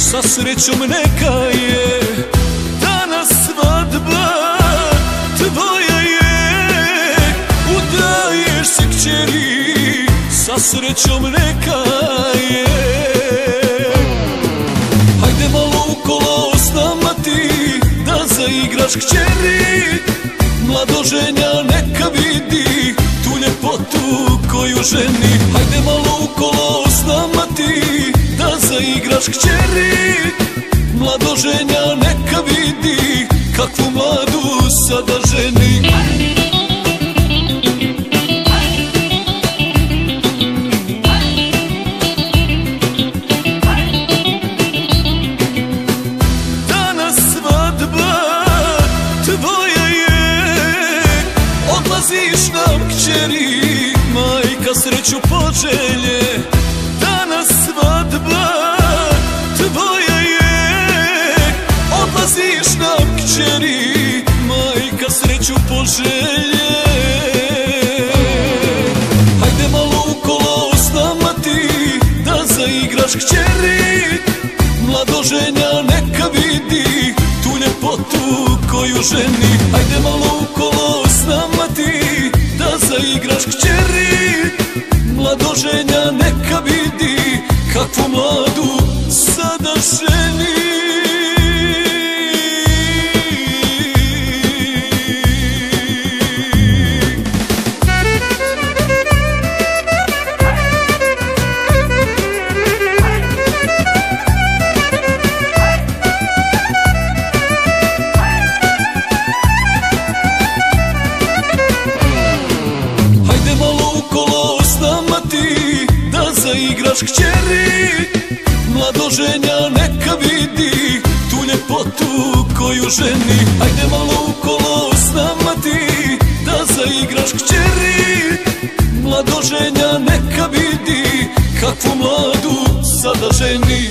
sa srećom neka je. Danas svadba tvoja je, udaješ se kćeri, sa srećom neka je. Hajde malo u kolo s nama ti, da zaigraš kćeri, mladoženja neka vidi tu ljepotu koju ženi. Hajde malo u kolo s nama ti, da zaigraš kćeri, mladoženja neka vidi kakvu mladu sada ženi. Danas svadba tvoja je, odlaziš nam kćeri, majka sreću poželje. Danas svadba tvoja je, odlaziš nam kćeri, majka sreću poželje. Hajde malo u kolo s nama ti, da zaigraš kćeri, mladoženja neka vidi tu ljepotu koju ženi. Hajde malo u kolo s nama ti, da zaigraš kćeri, mladoženja neka vidi kakvu mladu sada ženi. Hajde malo u kolo s nama ti, da zaigraš kćeri, mladoženja neka vidi tu ljepotu koju ženi. Hajde malo u kolo s nama ti, da zaigraš kćeri, mladoženja neka vidi kakvu mladu sada ženi.